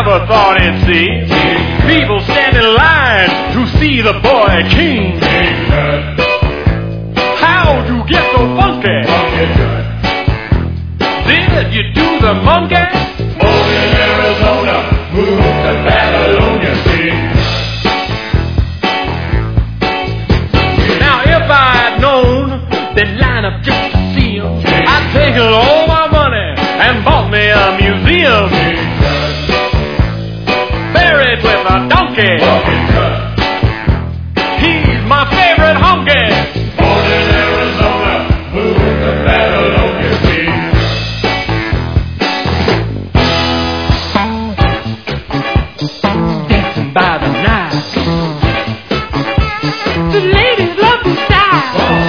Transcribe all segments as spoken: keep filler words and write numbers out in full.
never thought he'd see people stand in line to see the boy king. How'd you get so funky? Did you do the monkey? Born in Arizona, moved to Babylonia, see. Now if I'd known they'd line up just to see him, I'd taken all my money and bought me a museum. Buried with a donkey. He's my favorite honky. Born in Arizona, moved to Babylonia, see. Dancing by the night, the ladies love the style.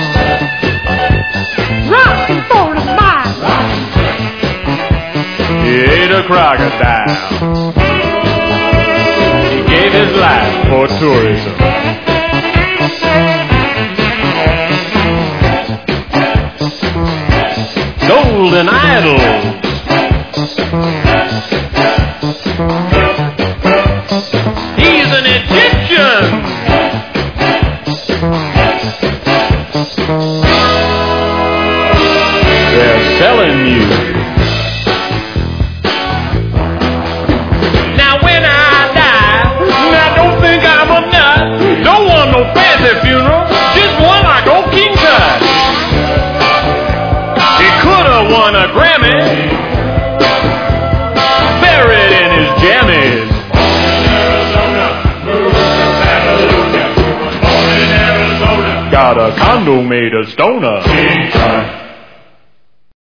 Rockin' for the mile. He ate a crocodile. He gave his life for tourism. Golden idols. He's an Egyptian. They're selling you. Now when I die, I don't think I'm a nut. Don't want no fancy funeral, just one I go king cut. He coulda won a Grammy, buried in his jammies. Got a condo made of stoner.